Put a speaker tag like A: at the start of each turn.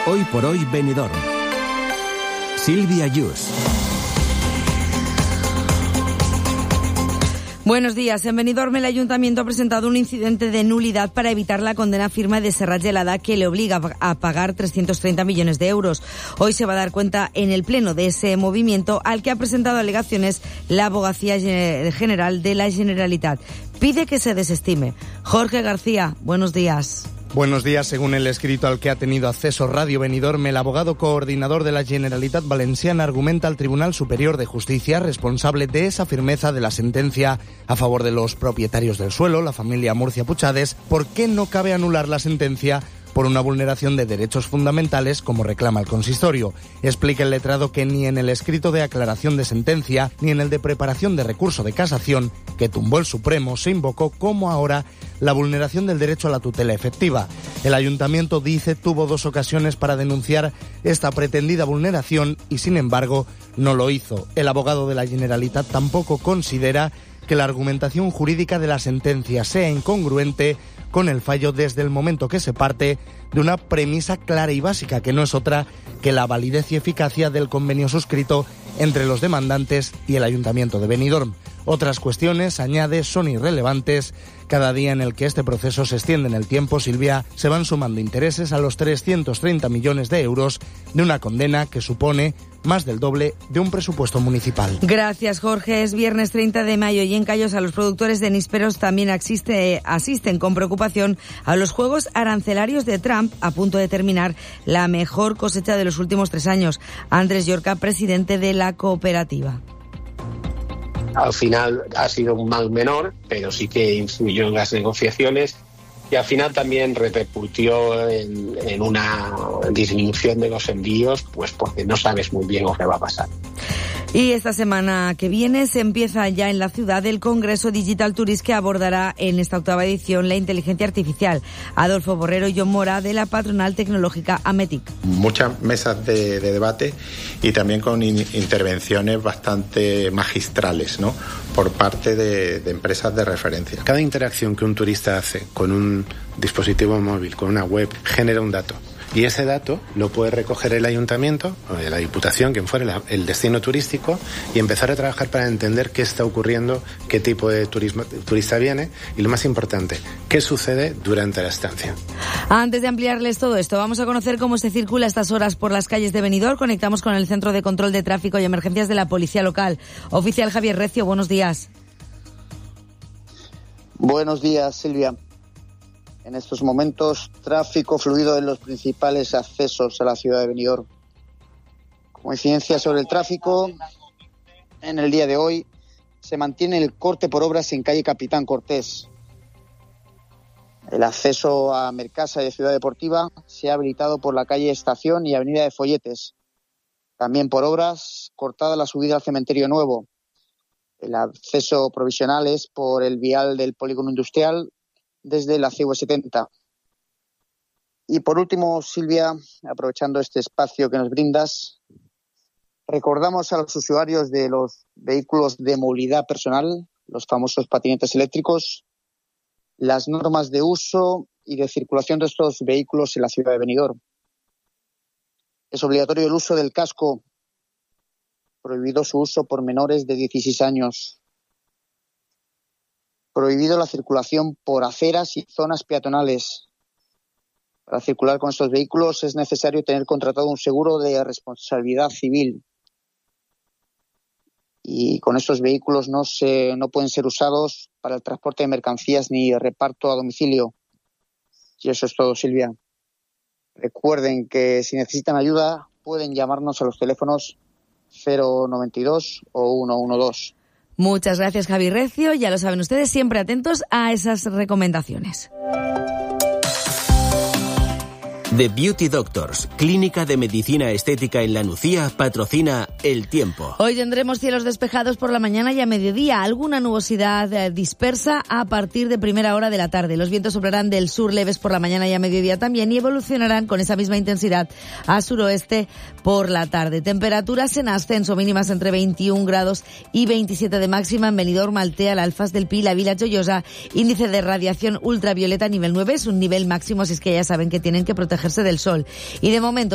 A: Hoy por hoy Benidorm. Sílvia Yus.
B: Buenos días. En Benidorm el Ayuntamiento ha presentado un incidente de nulidad para evitar la condena firme de Serrat Gelada que le obliga a pagar 330 millones de euros. Hoy se va a dar cuenta en el Pleno de ese movimiento al que ha presentado alegaciones la Abogacía General de la Generalitat. Pide que se desestime. Jorge García, buenos días.
C: Buenos días. Según el escrito al que ha tenido acceso Radio Benidorm, el abogado coordinador de la Generalitat Valenciana argumenta al Tribunal Superior de Justicia, responsable de esa firmeza de la sentencia a favor de los propietarios del suelo, la familia Murcia Puchades, por qué no cabe anular la sentencia por una vulneración de derechos fundamentales, como reclama el consistorio. Explica el letrado que ni en el escrito de aclaración de sentencia, ni en el de preparación de recurso de casación, que tumbó el Supremo, se invocó, como ahora, la vulneración del derecho a la tutela efectiva. El Ayuntamiento, dice, tuvo 2 ocasiones para denunciar esta pretendida vulneración y, sin embargo, no lo hizo. El abogado de la Generalitat tampoco considera que la argumentación jurídica de la sentencia sea incongruente con el fallo desde el momento que se parte de una premisa clara y básica, que no es otra que la validez y eficacia del convenio suscrito entre los demandantes y el Ayuntamiento de Benidorm. Otras cuestiones, añade, son irrelevantes. Cada día en el que este proceso se extiende en el tiempo, Silvia, se van sumando intereses a los 330 millones de euros de una condena que supone más del doble de un presupuesto municipal.
B: Gracias, Jorge. Es viernes 30 de mayo y en Callosa los productores de nísperos también asisten con preocupación a los juegos arancelarios de Trump, a punto de terminar la mejor cosecha de los últimos 3 años. Andrés Llorca, presidente de la cooperativa.
D: Al final ha sido un mal menor, pero sí que influyó en las negociaciones y al final también repercutió en una disminución de los envíos, pues porque no sabes muy bien lo que va a pasar.
B: Y esta semana que viene se empieza ya en la ciudad el Congreso Digital Tourist, que abordará en esta 8ª edición la inteligencia artificial. Adolfo Borrero y John Mora, de la patronal tecnológica Ametic.
E: Muchas mesas de debate y también con intervenciones bastante magistrales, ¿no?, por parte de empresas de referencia. Cada interacción que un turista hace con un dispositivo móvil, con una web, genera un dato. Y ese dato lo puede recoger el ayuntamiento o la diputación, quien fuera el destino turístico, y empezar a trabajar para entender qué está ocurriendo, qué tipo de turista viene y, lo más importante, qué sucede durante la estancia.
B: Antes de ampliarles todo esto, vamos a conocer cómo se circula a estas horas por las calles de Benidorm. Conectamos con el Centro de Control de Tráfico y Emergencias de la Policía Local. Oficial Javier Recio, buenos días.
F: Buenos días, Silvia. En estos momentos, tráfico fluido en los principales accesos a la ciudad de Benidorm. Como incidencia sobre el tráfico, en el día de hoy se mantiene el corte por obras en calle Capitán Cortés. El acceso a Mercasa y de Ciudad Deportiva se ha habilitado por la calle Estación y avenida de Folletes. También por obras, cortada la subida al Cementerio Nuevo. El acceso provisional es por el vial del Polígono Industrial desde la CV70. Y por último, Silvia, aprovechando este espacio que nos brindas, recordamos a los usuarios de los vehículos de movilidad personal, los famosos patinetes eléctricos, las normas de uso y de circulación de estos vehículos en la ciudad de Benidorm. Es obligatorio el uso del casco, prohibido su uso por menores de 16 años. Prohibido la circulación por aceras y zonas peatonales. Para circular con estos vehículos es necesario tener contratado un seguro de responsabilidad civil. Y con estos vehículos no pueden ser usados para el transporte de mercancías ni reparto a domicilio. Y eso es todo, Silvia. Recuerden que si necesitan ayuda pueden llamarnos a los teléfonos 092 o 112.
B: Muchas gracias, Javi Recio. Ya lo saben ustedes, siempre atentos a esas recomendaciones.
A: The Beauty Doctors, clínica de medicina estética en La Nucía, patrocina El Tiempo.
B: Hoy tendremos cielos despejados por la mañana y a mediodía, alguna nubosidad dispersa a partir de primera hora de la tarde. Los vientos soplarán del sur leves por la mañana y a mediodía también y evolucionarán con esa misma intensidad a suroeste por la tarde. Temperaturas en ascenso, mínimas entre 21 grados y 27 de máxima en Benidorm, Altea, la Alfaz del Pi, la Vila Joyosa. Índice de radiación ultravioleta nivel 9, es un nivel máximo, así es que ya saben que tienen que protegerse del sol. Y de momento